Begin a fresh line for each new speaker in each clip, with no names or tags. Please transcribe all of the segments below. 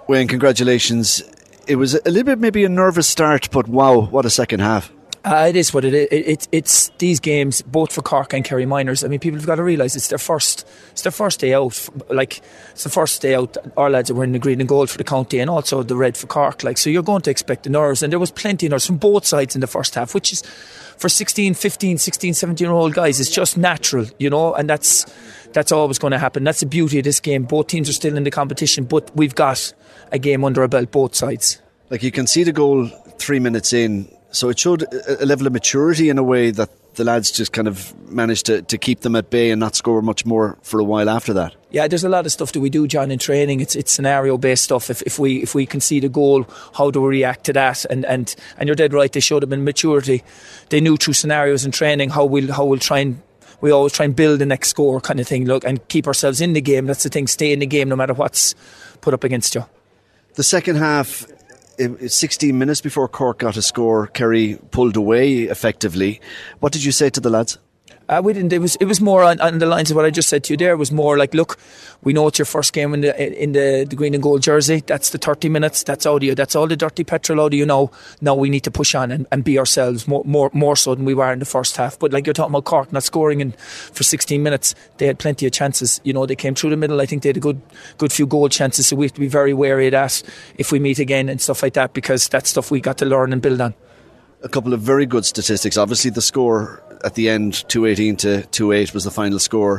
Wayne, congratulations. It was a little bit maybe a nervous start, but wow, what a second half.
It is what it is. It's these games, both for Cork and Kerry Miners. I mean, people have got to realise it's their first day out. Like, it's the first day out. Our lads are wearing the green and gold for the county and also the red for Cork. Like, so you're going to expect the nerves, and there was plenty of nerves from both sides in the first half, which is for 16, 15, 16, 17-year-old guys. It's just natural, you know, and that's always going to happen. That's the beauty of this game. Both teams are still in the competition, but we've got a game under our belt, both sides.
Like, you can see the goal 3 minutes in. So it showed a level of maturity in a way that the lads just kind of managed to keep them at bay and not score much more for a while after that.
Yeah, there's a lot of stuff that we do, John, in training. It's scenario based stuff. If we concede a goal, how do we react to that? And you're dead right. They showed them in maturity. They knew through scenarios in training how we'll try and. We always try and build the next score kind of thing. Look, and keep ourselves in the game. That's the thing. Stay in the game no matter what's put up against you.
The second half. 16 minutes before Cork got a score, Kerry pulled away effectively. What did you say to the lads?
We didn't. It was more on the lines of what I just said to you there. It was more like, look, we know it's your first game in the green and gold jersey. That's the 30 minutes. That's out of you. That's all the dirty petrol out of you now. Now we need to push on and be ourselves more so than we were in the first half. But like you're talking about Cork not scoring for 16 minutes, they had plenty of chances. You know, they came through the middle. I think they had a good few goal chances. So we have to be very wary of that if we meet again and stuff like that, because that's stuff we got to learn and build on.
A couple of very good statistics. Obviously the score at the end, 218 to 2-8 was the final score.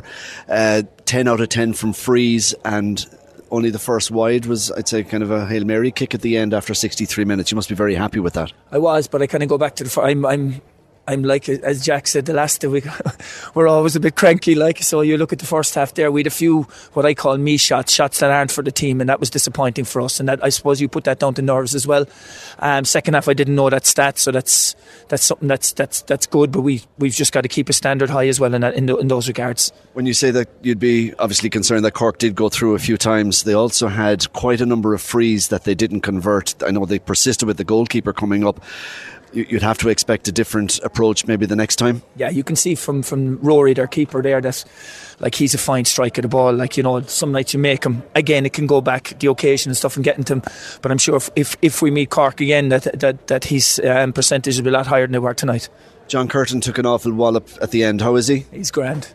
10 out of 10 from frees, and only the first wide was, I'd say, kind of a Hail Mary kick at the end after 63 minutes. You must be very happy with that.
I was, but I kind of go back to I'm like, as Jack said the last week, we're always a bit cranky, like, so you look at the first half there, we had a few what I call me shots that aren't for the team, and that was disappointing for us, and that, I suppose you put that down to nerves as well. Second half I didn't know that stat, so that's something that's good, but we've just got to keep a standard high as well in those regards. When
you say that, you'd be obviously concerned that Cork did go through a few times. They also had quite a number of frees that they didn't convert. I know they persisted with the goalkeeper coming up. You'd have to expect a different approach maybe the next time. Yeah, you can see from Rory, their keeper there, that like he's a fine striker of the ball. Like, you know, some nights you make him, again, it can go back the occasion and stuff and getting to him, but I'm sure if we meet Cork again that his percentage will be a lot higher than they were tonight. John Curtin took an awful wallop at the end. How is he? He's grand.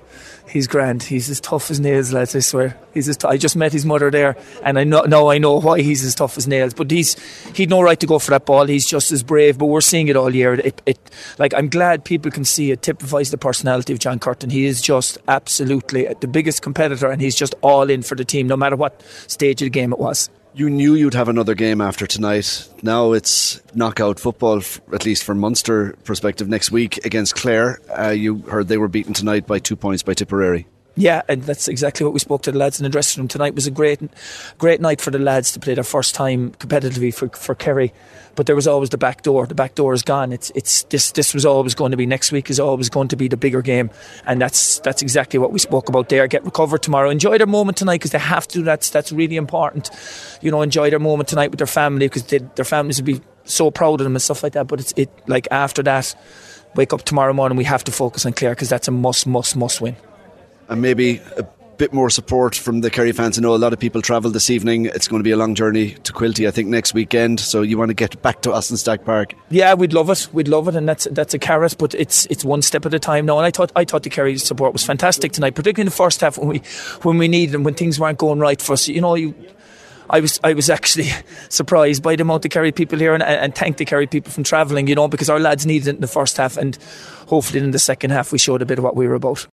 He's as tough as nails, lads, I swear. I just met his mother there, and I know why he's as tough as nails. But he'd no right to go for that ball. He's just as brave. But we're seeing it all year. Like, I'm glad people can see it typifies the personality of John Curtin. He is just absolutely the biggest competitor, and he's just all in for the team, no matter what stage of the game it was. You knew you'd have another game after tonight. Now it's knockout football, at least from Munster perspective, next week against Clare. You heard they were beaten tonight by 2 points by Tipperary. Yeah, and that's exactly what we spoke to the lads in the dressing room. Tonight was a great night for the lads to play their first time competitively for Kerry. But there was always the back door. The back door is gone. This was always going to be, next week is always going to be the bigger game, and that's exactly what we spoke about there. Get recovered tomorrow. Enjoy their moment tonight, because they have to. That's really important. You know, enjoy their moment tonight with their family, because their families will be so proud of them and stuff like that. But it's like after that, wake up tomorrow morning, we have to focus on Clare, because that's a must win. And maybe a bit more support from the Kerry fans. I know a lot of people travel this evening. It's going to be a long journey to Quilty, I think, next weekend. So you want to get back to Ossenstag Park? Yeah, we'd love it, and that's a carrot. But it's one step at a time now. And I thought the Kerry support was fantastic tonight, particularly in the first half when we needed them, when things weren't going right for us. You know, I was actually surprised by the amount of Kerry people here, and thank the Kerry people from travelling, you know, because our lads needed it in the first half, and hopefully in the second half we showed a bit of what we were about.